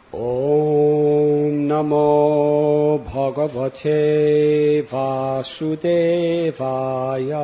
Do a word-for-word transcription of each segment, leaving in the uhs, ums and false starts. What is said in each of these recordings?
Om Namo Bhagavate Vasudevaya.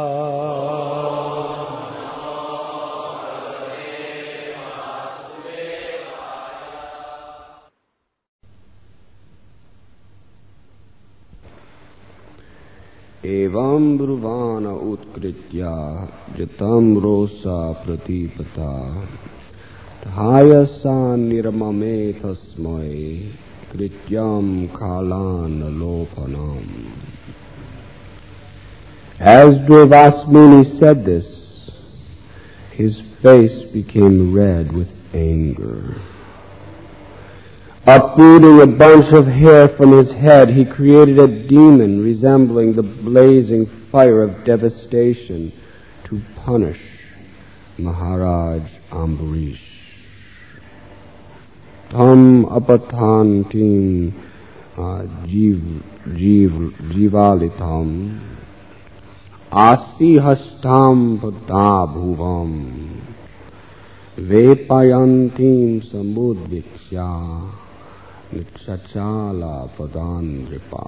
Evam bruvana utkritya jatam rosa pratipata dhayasan niramame tasmai krityam kalan alopanam. As Durvasmuni said this, his face became red with anger. Uprooting a bunch of hair from his head, he created a demon resembling the blazing fire of devastation to punish Maharaj Ambarish. Tam apatantim jiv jiv jivalitam asihastam padabhuvam vepayantim samudviksya Nitshachala Padandripa.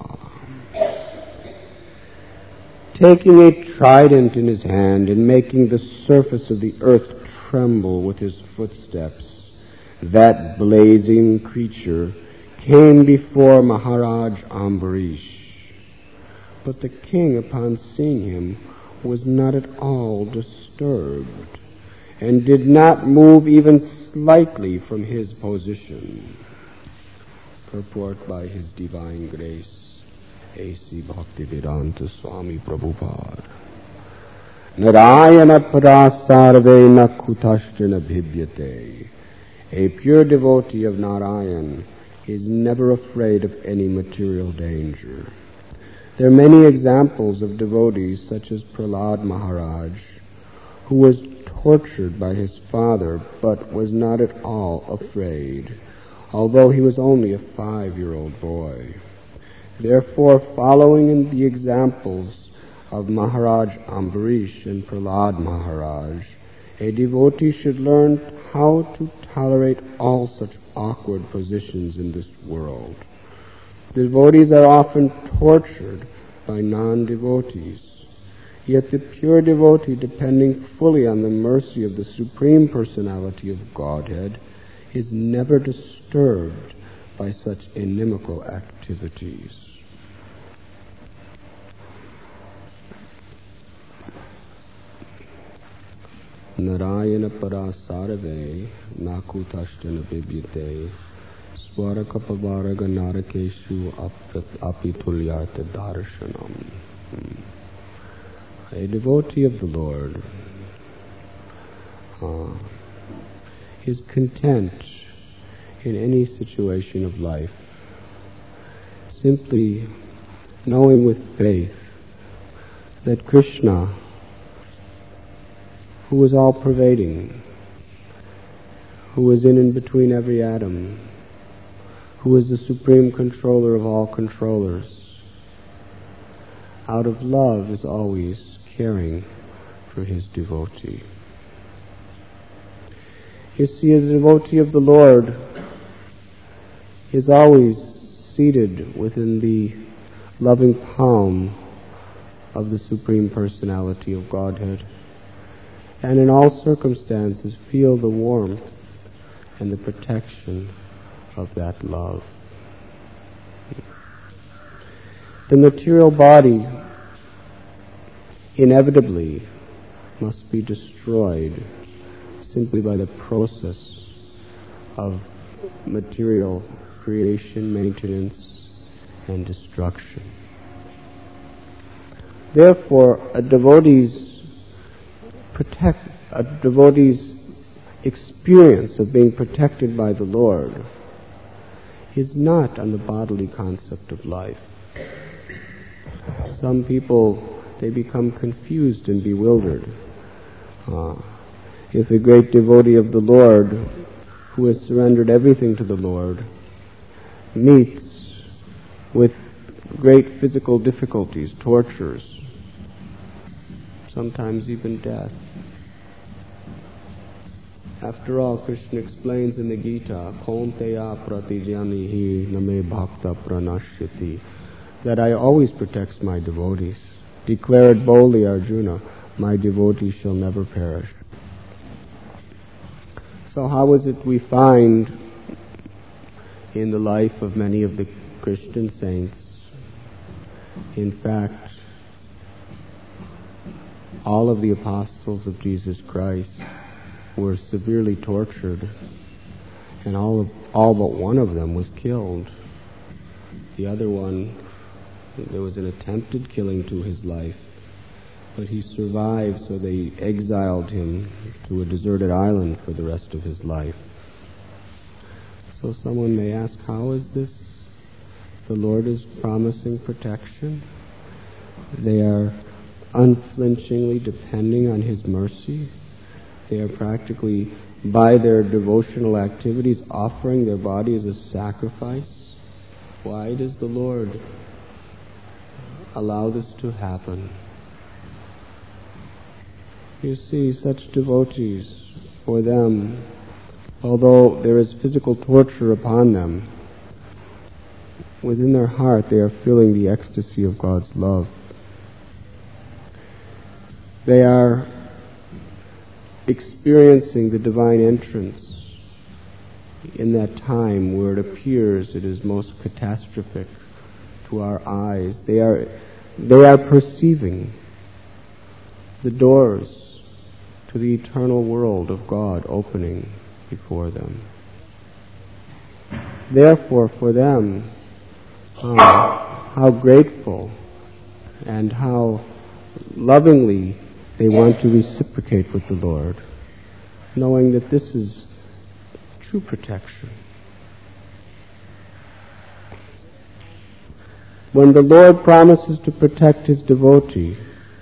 Taking a trident in his hand and making the surface of the earth tremble with his footsteps, that blazing creature came before Maharaj Ambarish. But the king, upon seeing him, was not at all disturbed and did not move even slightly from his position. Purport by His Divine Grace, A C Bhaktivedanta Swami Prabhupada. Narayana parasarve nakutashtrana bhibyate. A pure devotee of Narayan is never afraid of any material danger. There are many examples of devotees such as Prahlad Maharaj, who was tortured by his father but was not at all afraid, although he was only a five-year-old boy. Therefore, following in the examples of Maharaj Ambarish and Prahlad Maharaj, a devotee should learn how to tolerate all such awkward positions in this world. Devotees are often tortured by non-devotees, yet the pure devotee, depending fully on the mercy of the Supreme Personality of Godhead, is never disturbed by such inimical activities. Narayana parasarve nakutashtrana bibyate swarakapavaraga narakeshu apitulyata darshanam. A devotee of the Lord uh, is content in any situation of life, simply knowing with faith that Krishna, who is all-pervading, who is in and between every atom, who is the supreme controller of all controllers, out of love is always caring for his devotee. You see, a devotee of the Lord is always seated within the loving palm of the Supreme Personality of Godhead, and in all circumstances feel the warmth and the protection of that love. The material body inevitably must be destroyed simply by the process of material creation, maintenance, and destruction. Therefore, a devotee's protect a devotee's experience of being protected by the Lord is not on the bodily concept of life. Some people, they become confused and bewildered. Uh, if a great devotee of the Lord, who has surrendered everything to the Lord, meets with great physical difficulties, tortures, sometimes even death, After all, Krishna explains in the Gita, Kaunteya pratijanihi name bhakta pranashyati, that I always protect my devotees. Declare it boldly, Arjuna, my devotees shall never perish. So how is it we find in the life of many of the Christian saints, in fact, all of the apostles of Jesus Christ were severely tortured, and all of, all but one of them was killed. The other one, there was an attempted killing to his life, but he survived, so they exiled him to a deserted island for the rest of his life. So someone may ask, how is this? The Lord is promising protection. They are unflinchingly depending on His mercy. They are practically, by their devotional activities, offering their body as a sacrifice. Why does the Lord allow this to happen? You see, such devotees, for them, although there is physical torture upon them, within their heart they are feeling the ecstasy of God's love. They are experiencing the divine entrance in that time where it appears it is most catastrophic to our eyes. They are, they are perceiving the doors to the eternal world of God opening before them. Therefore, for them, oh, how grateful and how lovingly they want to reciprocate with the Lord, knowing that this is true protection. When the Lord promises to protect His devotee,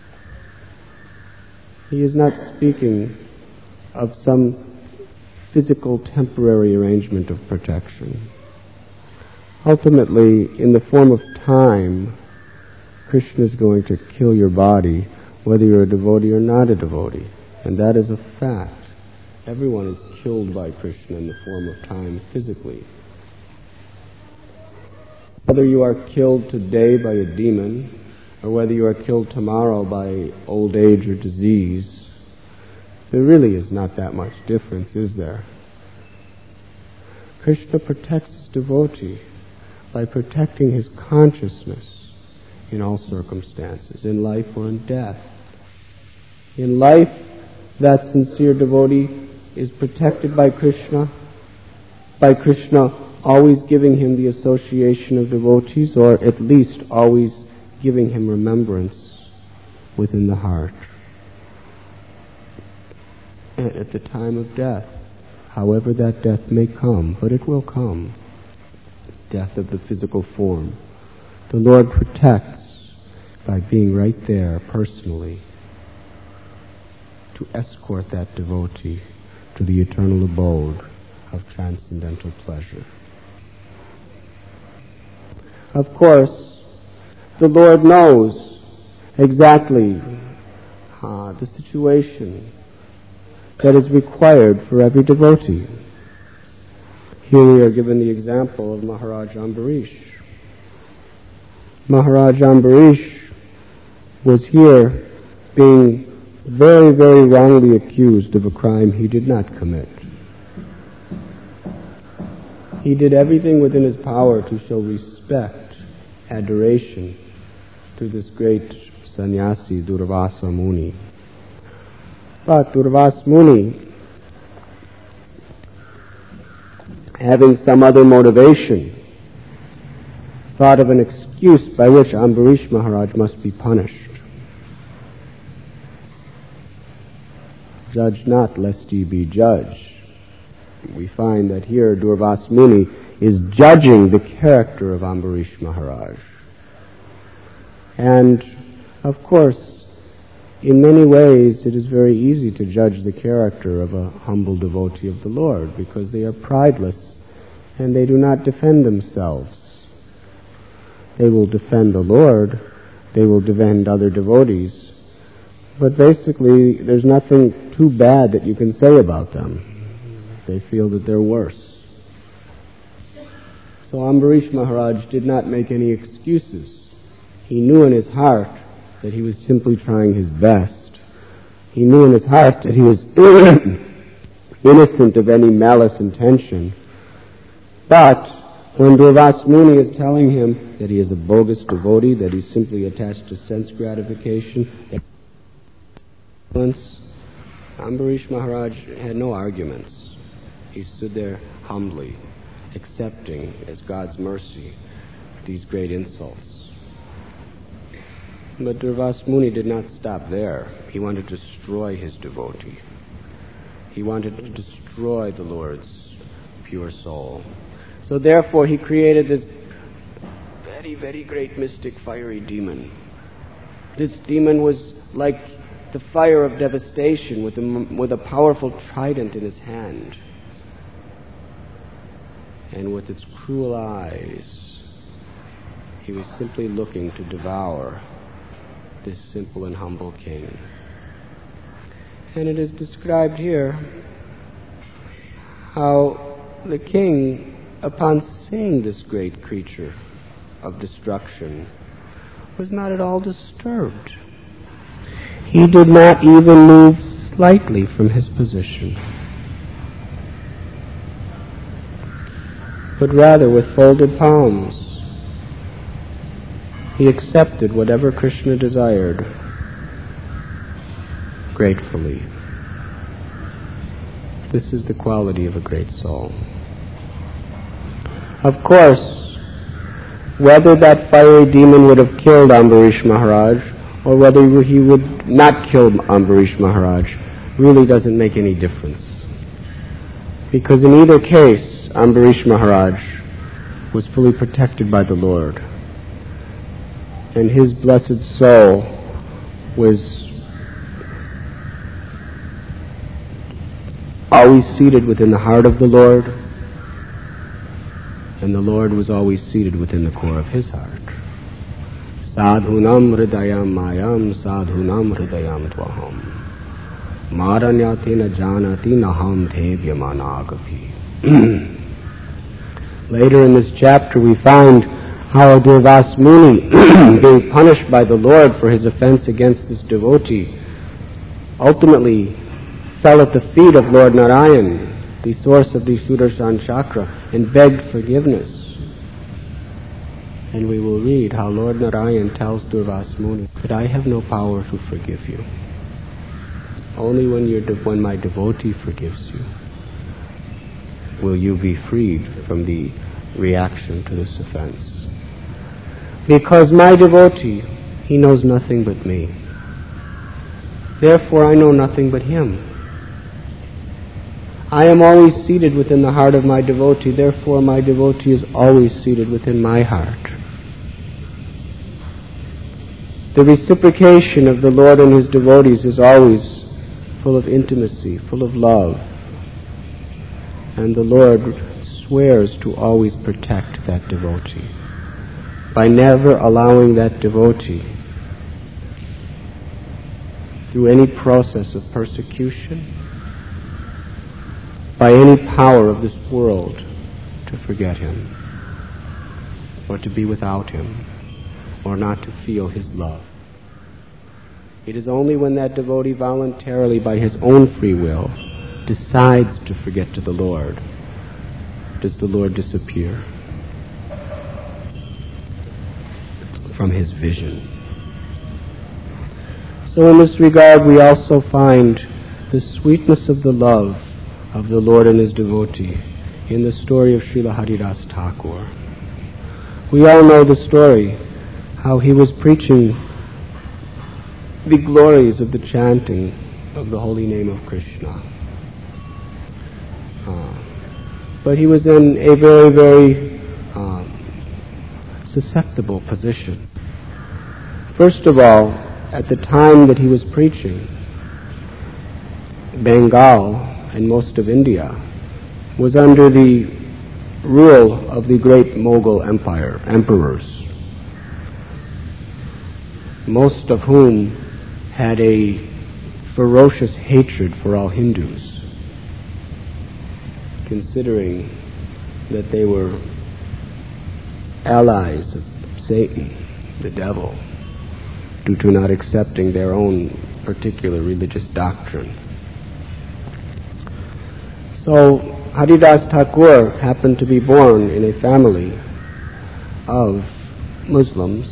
He is not speaking of some physical temporary arrangement of protection. Ultimately, in the form of time, Krishna is going to kill your body, whether you're a devotee or not a devotee. And that is a fact. Everyone is killed by Krishna in the form of time physically. Whether you are killed today by a demon, or whether you are killed tomorrow by old age or disease, there really is not that much difference, is there? Krishna protects his devotee by protecting his consciousness in all circumstances, in life or in death. In life, that sincere devotee is protected by Krishna, by Krishna always giving him the association of devotees, or at least always giving him remembrance within the heart. And at the time of death, however that death may come, but it will come, death of the physical form, the Lord protects by being right there personally to escort that devotee to the eternal abode of transcendental pleasure. Of course, the Lord knows exactly uh, the situation that is required for every devotee. Here we are given the example of Maharaj Ambarish. Maharaj Ambarish was here being very, very wrongly accused of a crime he did not commit. He did everything within his power to show respect, adoration to this great sannyasi, Durvasa Muni. But Durvasa Muni, having some other motivation, thought of an excuse by which Ambarish Maharaj must be punished. Judge not, lest ye be judged. We find that here Durvasa Muni is judging the character of Ambarish Maharaj. And, of course, in many ways it is very easy to judge the character of a humble devotee of the Lord, because they are prideless and they do not defend themselves. They will defend the Lord, they will defend other devotees, but basically there's nothing too bad that you can say about them. They feel that they're worse. So Ambarish Maharaj did not make any excuses. He knew in his heart that he was simply trying his best. He knew in his heart that he was innocent of any malice intention. But when Durvas Muni is telling him that he is a bogus devotee, that he's simply attached to sense gratification, Ambarish Maharaj had no arguments. He stood there humbly, accepting as God's mercy these great insults. But Durvas Muni did not stop there. He wanted to destroy his devotee. He wanted to destroy the Lord's pure soul. So therefore he created this very, very great mystic fiery demon. This demon was like the fire of devastation with a, with a powerful trident in his hand. And with its cruel eyes, he was simply looking to devour this simple and humble king. And it is described here how the king, upon seeing this great creature of destruction, was not at all disturbed. He did not even move slightly from his position, but rather with folded palms, he accepted whatever Krishna desired gratefully. This is the quality of a great soul. Of course, whether that fiery demon would have killed Ambarish Maharaj or whether he would not kill Ambarish Maharaj really doesn't make any difference. Because in either case, Ambarish Maharaj was fully protected by the Lord. And his blessed soul was always seated within the heart of the Lord, and the Lord was always seated within the core of his heart. Sadhunam hridayam mayam, sadhunam hridayam tvaham. Maranyati na janati naham devyamanagapi. Later in this chapter we find how Durvas Muni, being punished by the Lord for his offense against this devotee, ultimately fell at the feet of Lord Narayan, the source of the Sudarshan Chakra, and begged forgiveness. And we will read how Lord Narayan tells Durvas Muni that I have no power to forgive you. Only when, you're de- when my devotee forgives you will you be freed from the reaction to this offense. Because my devotee, he knows nothing but me. Therefore I know nothing but him. I am always seated within the heart of my devotee, therefore my devotee is always seated within my heart. The reciprocation of the Lord and his devotees is always full of intimacy, full of love. And the Lord swears to always protect that devotee by never allowing that devotee, through any process of persecution, by any power of this world, to forget him, or to be without him, or not to feel his love. It is only when that devotee voluntarily, by his own free will, decides to forget to the Lord, does the Lord disappear from his vision. So in this regard we also find the sweetness of the love of the Lord and his devotee in the story of Srila Haridas Thakur. We all know the story, how he was preaching the glories of the chanting of the holy name of Krishna. Uh, but he was in a very, very um, susceptible position. First of all, at the time that he was preaching, Bengal and most of India was under the rule of the great Mughal empire, emperors, most of whom had a ferocious hatred for all Hindus. considering that they were allies of Satan, the devil, due to not accepting their own particular religious doctrine. So Haridas Thakur happened to be born in a family of Muslims,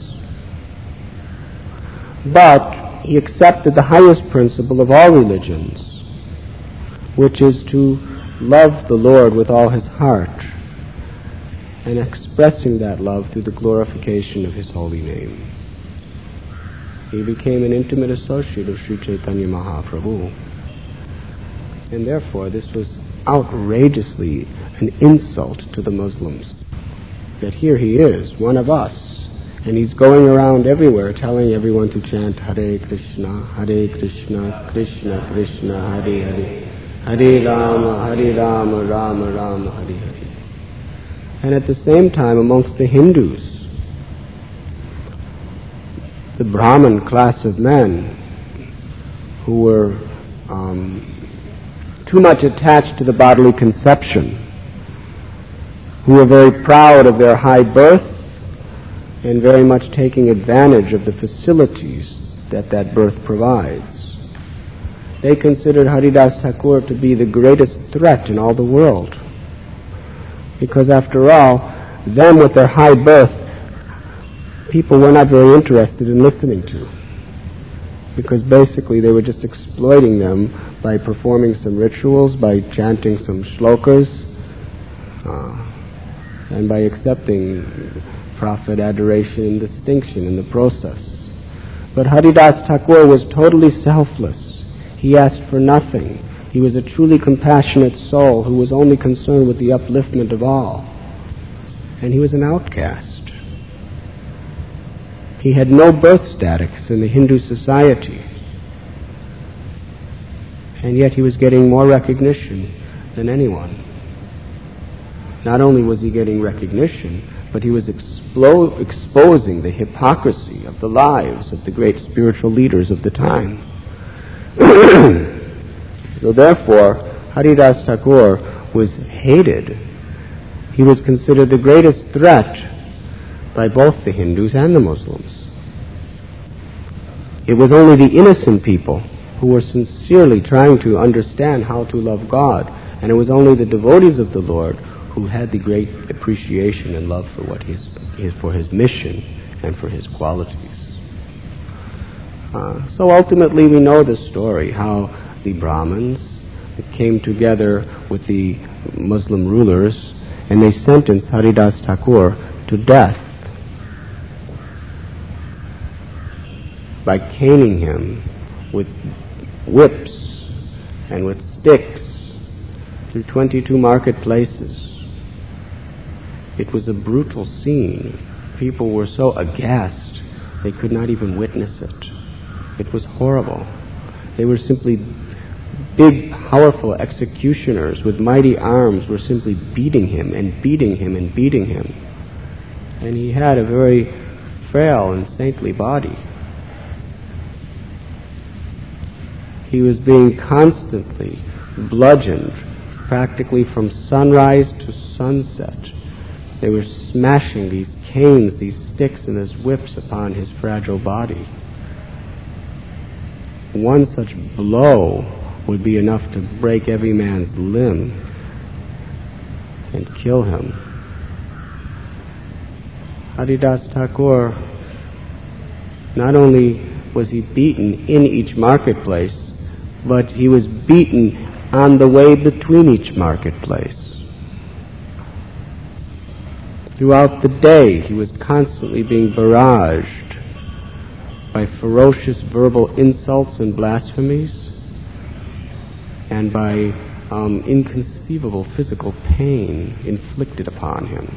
but he accepted the highest principle of all religions, which is to love the Lord with all his heart and expressing that love through the glorification of his holy name. He became an intimate associate of Sri Chaitanya Mahaprabhu, and therefore this was outrageously an insult to the Muslims, that here he is, one of us, and he's going around everywhere telling everyone to chant Hare Krishna, Hare Krishna, Krishna Krishna, Hare Hare, Hare Rama, Hare Rama, Rama Rama, Hare Hare. And at the same time, amongst the Hindus, the Brahmin class of men who were um, too much attached to the bodily conception, who were very proud of their high birth and very much taking advantage of the facilities that that birth provides. They considered Haridas Thakur to be the greatest threat in all the world, because after all, them with their high birth, people were not very interested in listening to, because basically they were just exploiting them by performing some rituals, by chanting some shlokas, uh, and by accepting prophet adoration and distinction in the process. But Haridas Thakur was totally selfless. He asked for nothing. He was a truly compassionate soul who was only concerned with the upliftment of all. And he was an outcast. He had no birth status in the Hindu society. And yet he was getting more recognition than anyone. Not only was he getting recognition, but he was explo- exposing the hypocrisy of the lives of the great spiritual leaders of the time. So therefore, Haridas Thakur was hated. He was considered the greatest threat by both the Hindus and the Muslims. It was only the innocent people who were sincerely trying to understand how to love God, and it was only the devotees of the Lord who had the great appreciation and love for what his, his for his mission and for his qualities. Uh, so ultimately we know the story, how the Brahmins came together with the Muslim rulers and they sentenced Haridas Thakur to death by caning him with whips and with sticks through twenty-two marketplaces. It was a brutal scene. People were so aghast they could not even witness it. It was horrible. They were simply big, powerful executioners with mighty arms were simply beating him and beating him and beating him. And he had a very frail and saintly body. He was being constantly bludgeoned, practically from sunrise to sunset. They were smashing these canes, these sticks and these whips upon his fragile body. One such blow would be enough to break every man's limb and kill him. Haridas Thakur, not only was he beaten in each marketplace, but he was beaten on the way between each marketplace. Throughout the day, he was constantly being barraged by ferocious verbal insults and blasphemies, and by um, inconceivable physical pain inflicted upon him.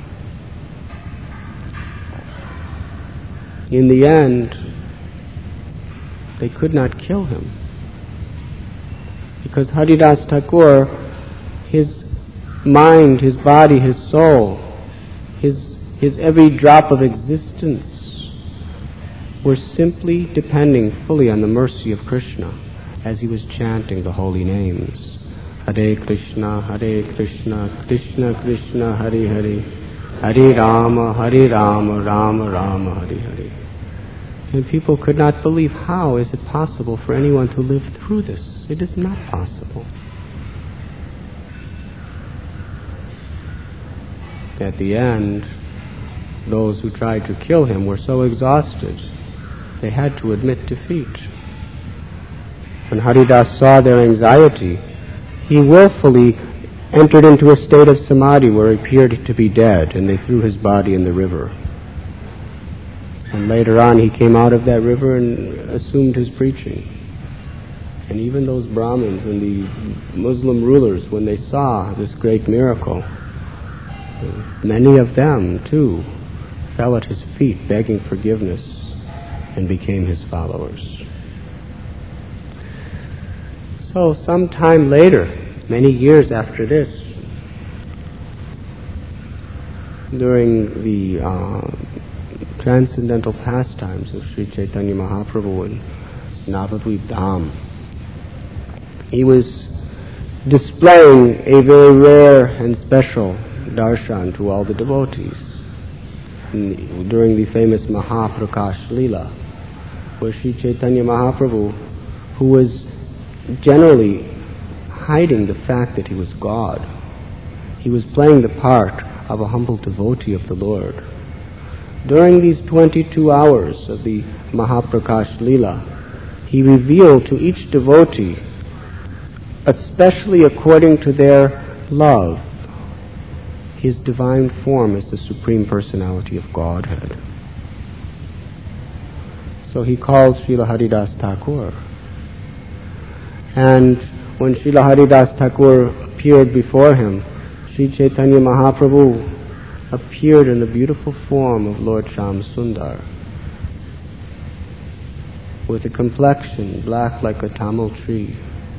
In the end, they could not kill him, because Haridas Thakur, his mind, his body, his soul, his, his every drop of existence were simply depending fully on the mercy of Krishna as he was chanting the holy names. Hare Krishna, Hare Krishna, Krishna Krishna, Hare Hare, Hare Rama, Hare Rama, Rama Rama, Hare Hare. And people could not believe, how is it possible for anyone to live through this? It is not possible. At the end, those who tried to kill him were so exhausted, they had to admit defeat. When Haridas saw their anxiety, he willfully entered into a state of samadhi where he appeared to be dead, and they threw his body in the river. And later on he came out of that river and assumed his preaching. And even those Brahmins and the Muslim rulers, when they saw this great miracle, many of them, too, fell at his feet begging forgiveness and became his followers. So some time later, many years after this, during the uh, transcendental pastimes of Sri Chaitanya Mahaprabhu in Navadvip Dham, he was displaying a very rare and special darshan to all the devotees in, during the famous Mahaprakash Leela, where Sri Chaitanya Mahaprabhu, who was generally hiding the fact that he was God, he was playing the part of a humble devotee of the Lord. During these twenty-two hours of the Mahaprakash Leela, he revealed to each devotee, especially according to their love, his divine form as the Supreme Personality of Godhead. So he called Srila Haridas Thakur. And when Srila Haridas Thakur appeared before him, Sri Chaitanya Mahaprabhu appeared in the beautiful form of Lord Shyam Sundar, with a complexion black like a Tamil tree,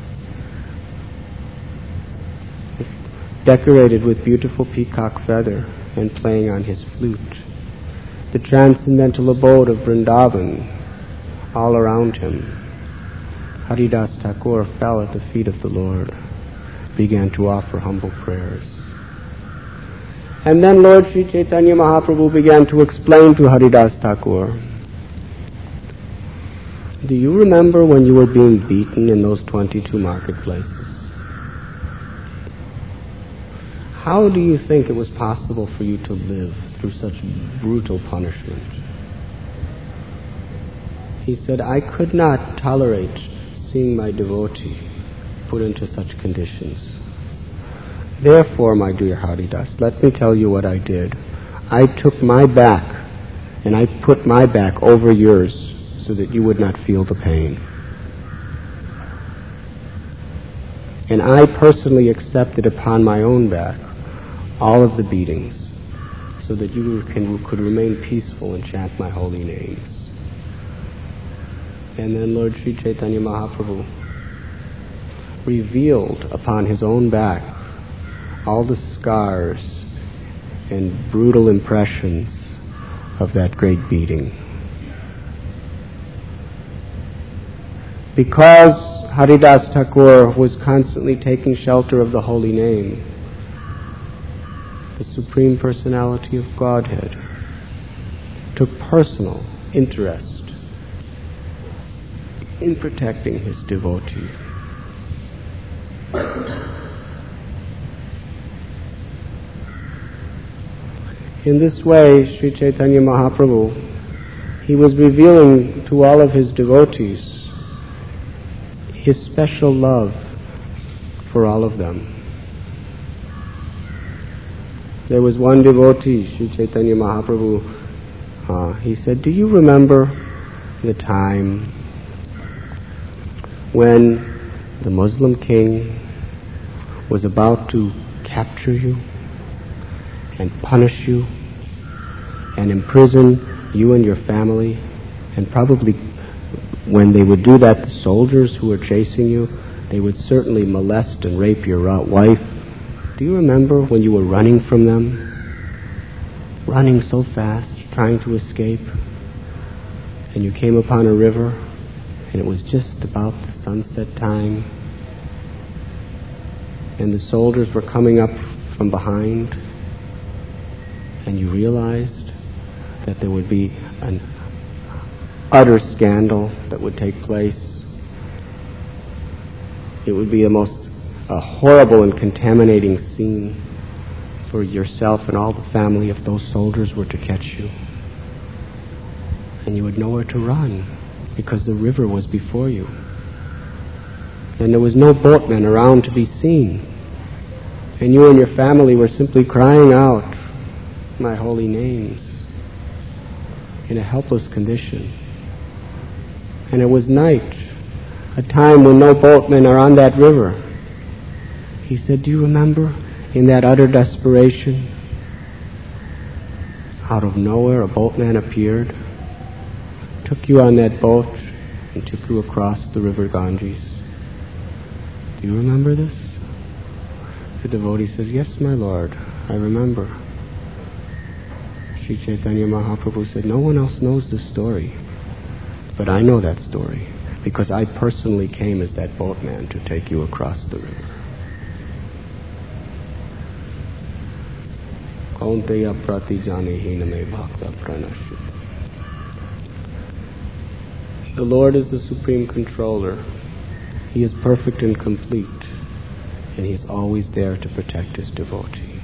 decorated with beautiful peacock feather and playing on his flute. The transcendental abode of Vrindavan all around him. Haridas Thakur fell at the feet of the Lord, began to offer humble prayers. And then Lord Sri Chaitanya Mahaprabhu began to explain to Haridas Thakur, do you remember when you were being beaten in those twenty-two marketplaces? How do you think it was possible for you to live through such brutal punishment? He said, I could not tolerate seeing my devotee put into such conditions. Therefore, my dear Haridas, let me tell you what I did. I took my back and I put my back over yours so that you would not feel the pain. And I personally accepted upon my own back all of the beatings so that you can, could remain peaceful and chant my holy names. And then Lord Sri Chaitanya Mahaprabhu revealed upon his own back all the scars and brutal impressions of that great beating. Because Haridas Thakur was constantly taking shelter of the holy name, the Supreme Personality of Godhead took personal interest in protecting his devotee. In this way, Sri Chaitanya Mahaprabhu, he was revealing to all of his devotees his special love for all of them. There was one devotee, Sri Chaitanya Mahaprabhu, uh, he said, do you remember the time when the Muslim king was about to capture you and punish you and imprison you and your family, and probably when they would do that, the soldiers who were chasing you, they would certainly molest and rape your wife. Do you remember when you were running from them? Running so fast, trying to escape, and you came upon a river, and it was just about the sunset time, and the soldiers were coming up from behind, and you realized that there would be an utter scandal that would take place. It would be a most a horrible and contaminating scene for yourself and all the family if those soldiers were to catch you. And you would know where to run because the river was before you. And there was no boatman around to be seen. And you and your family were simply crying out my holy names in a helpless condition. And it was night, a time when no boatmen are on that river. He said, do you remember, in that utter desperation, out of nowhere a boatman appeared, took you on that boat, and took you across the river Ganges. Do you remember this? The devotee says, yes, my Lord, I remember. Sri Chaitanya Mahaprabhu said, no one else knows this story, but I know that story, because I personally came as that boatman to take you across the river. Kaunteya prati janehina me bhakta pranashit. The Lord is the supreme controller. He is perfect and complete, and He is always there to protect His devotee.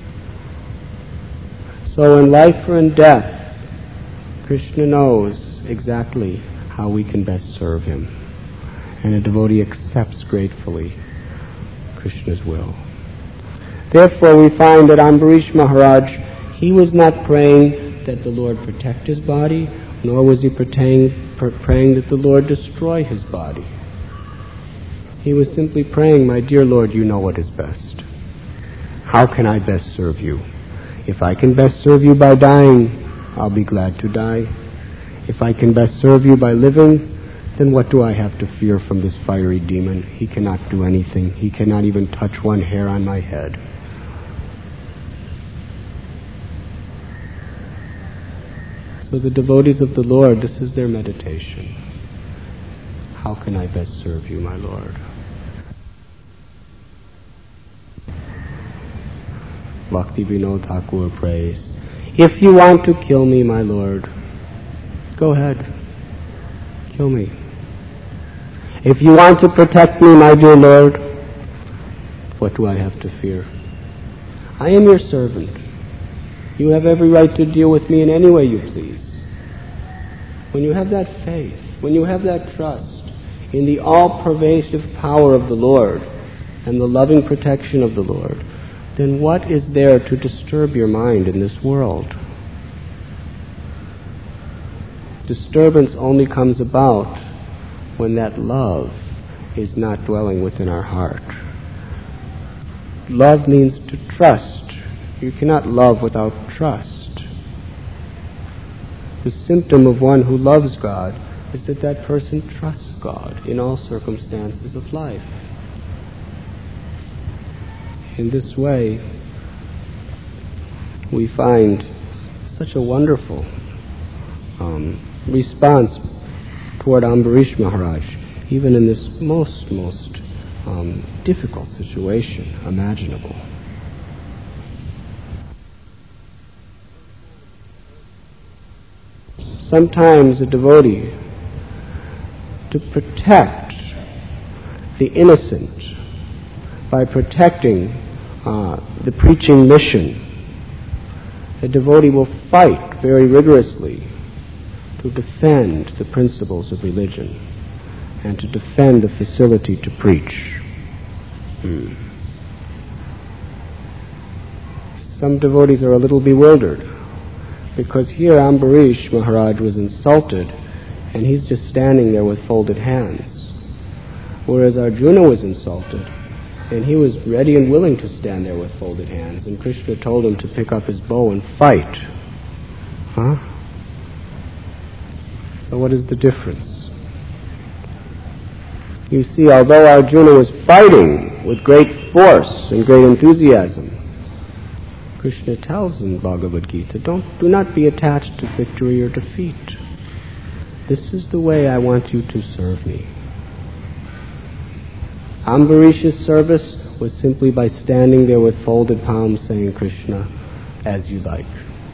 So in life or in death, Krishna knows exactly how we can best serve Him, and a devotee accepts gratefully Krishna's will. Therefore we find that Ambarish Maharaj, he was not praying that the Lord protect his body, nor was he praying, praying that the Lord destroy his body. He was simply praying, my dear Lord, you know what is best. How can I best serve you? If I can best serve you by dying, I'll be glad to die. If I can best serve you by living, then what do I have to fear from this fiery demon? He cannot do anything. He cannot even touch one hair on my head. So the devotees of the Lord, this is their meditation. How can I best serve you, my Lord? Bhakti Vinod Thakur prays, if you want to kill me, my Lord, go ahead, kill me. If you want to protect me, my dear Lord, what do I have to fear? I am your servant. You have every right to deal with me in any way you please. When you have that faith, when you have that trust in the all-pervasive power of the Lord and the loving protection of the Lord, then what is there to disturb your mind in this world? Disturbance only comes about when that love is not dwelling within our heart. Love means to trust. You cannot love without trust. The symptom of one who loves God is that that person trusts God in all circumstances of life. In this way, we find such a wonderful um, response toward Ambarish Maharaj, even in this most, most um, difficult situation imaginable. Sometimes a devotee, to protect the innocent by protecting uh, the preaching mission, a devotee will fight very rigorously to defend the principles of religion and to defend the facility to preach. Hmm. Some devotees are a little bewildered, because here Ambarish Maharaj was insulted and he's just standing there with folded hands. Whereas Arjuna was insulted and he was ready and willing to stand there with folded hands, and Krishna told him to pick up his bow and fight. Huh? So what is the difference? You see, although Arjuna was fighting with great force and great enthusiasm, Krishna tells in Bhagavad Gita, don't, do not be attached to victory or defeat. This is the way I want you to serve me. Ambarish's service was simply by standing there with folded palms saying, Krishna, as you like.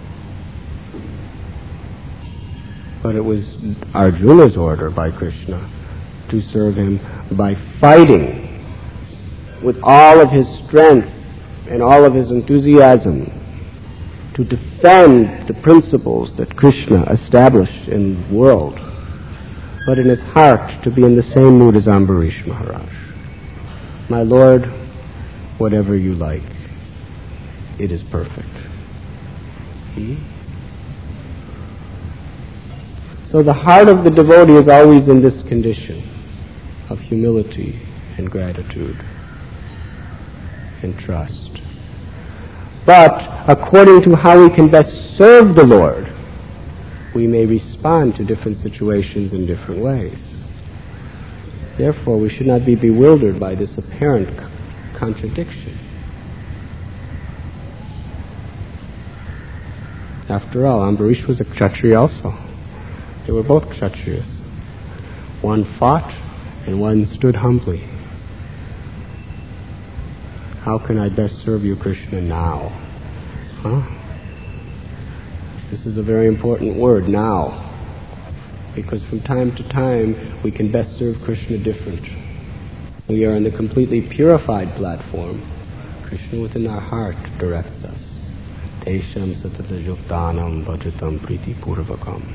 But it was Arjuna's order by Krishna to serve him by fighting with all of his strength and all of his enthusiasm to defend the principles that Krishna established in the world, but in his heart to be in the same mood as Ambarish Maharaj. My Lord, whatever you like, it is perfect. Hmm? So the heart of the devotee is always in this condition of humility and gratitude and trust. But according to how we can best serve the Lord, we may respond to different situations in different ways. Therefore, we should not be bewildered by this apparent c- contradiction. After all, Ambarish was a Kshatriya also. They were both Kshatriyas. One fought and one stood humbly. How can I best serve you, Krishna, now? Huh? This is a very important word, now. Because from time to time, we can best serve Krishna different. We are in the completely purified platform. Krishna within our heart directs us. Tesham satata yuktanam bhajatam priti purvakam.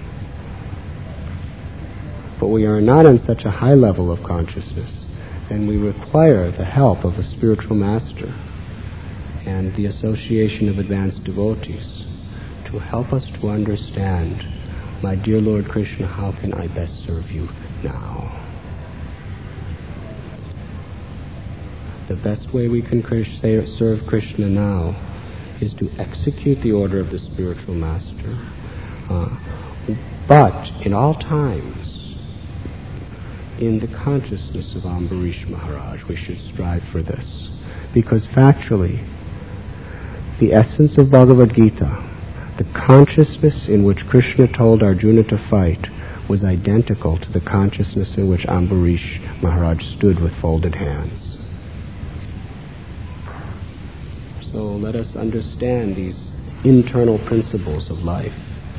But we are not on such a high level of consciousness, and we require the help of a spiritual master and the association of advanced devotees to help us to understand, my dear Lord Krishna, how can I best serve you now? The best way we can serve Krishna now is to execute the order of the spiritual master. Uh, but in all times, in the consciousness of Ambarish Maharaj, we should strive for this. Because factually, the essence of Bhagavad Gita, the consciousness in which Krishna told Arjuna to fight, was identical to the consciousness in which Ambarish Maharaj stood with folded hands. So let us understand these internal principles of life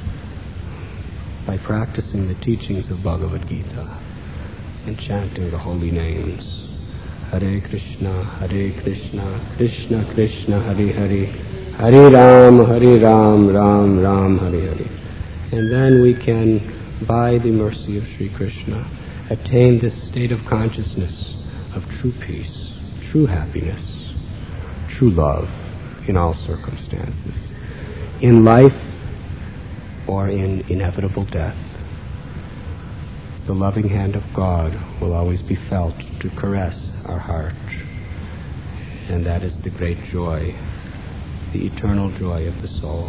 by practicing the teachings of Bhagavad Gita and chanting the holy names. Hare Krishna, Hare Krishna, Krishna Krishna, Hare Hare, Hare Ram, Hare Ram, Ram Ram, Hare Hare. And then we can, by the mercy of Sri Krishna, attain this state of consciousness of true peace, true happiness, true love in all circumstances, in life or in inevitable death. The loving hand of God will always be felt to caress our heart, and that is the great joy, the eternal joy of the soul.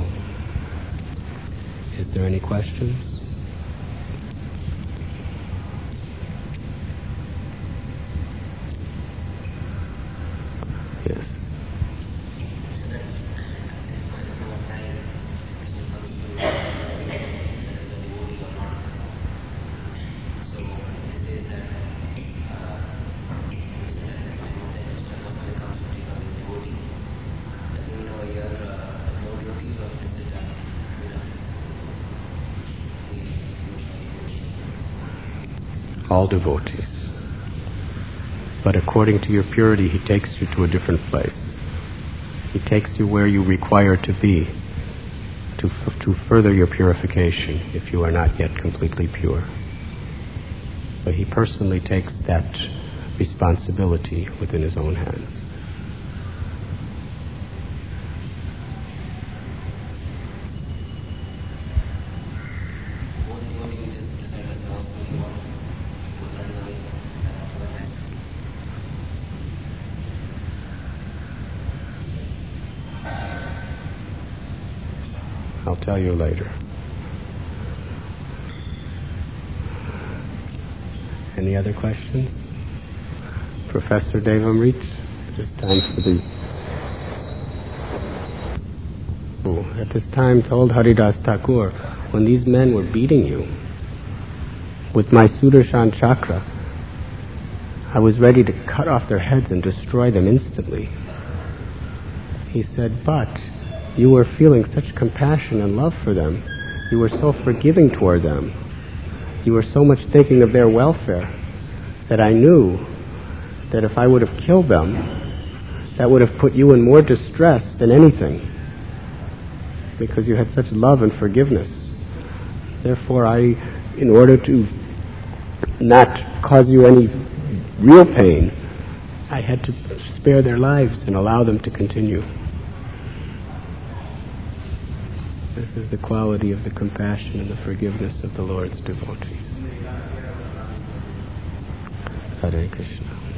Is there any questions? Yes. All devotees. But according to your purity, he takes you to a different place. He takes you where you require to be to, f- to further your purification if you are not yet completely pure. But he personally takes that responsibility within his own hands. I'll tell you later. Any other questions? Professor Devamrit, it is time for the... Oh, at this time told Haridas Thakur, when these men were beating you with my Sudarshan chakra, I was ready to cut off their heads and destroy them instantly. He said, but you were feeling such compassion and love for them. You were so forgiving toward them. You were so much thinking of their welfare that I knew that if I would have killed them, that would have put you in more distress than anything, because you had such love and forgiveness. Therefore, I, in order to not cause you any real pain, I had to spare their lives and allow them to continue. This is the quality of the compassion and the forgiveness of the Lord's devotees. Hare Krishna.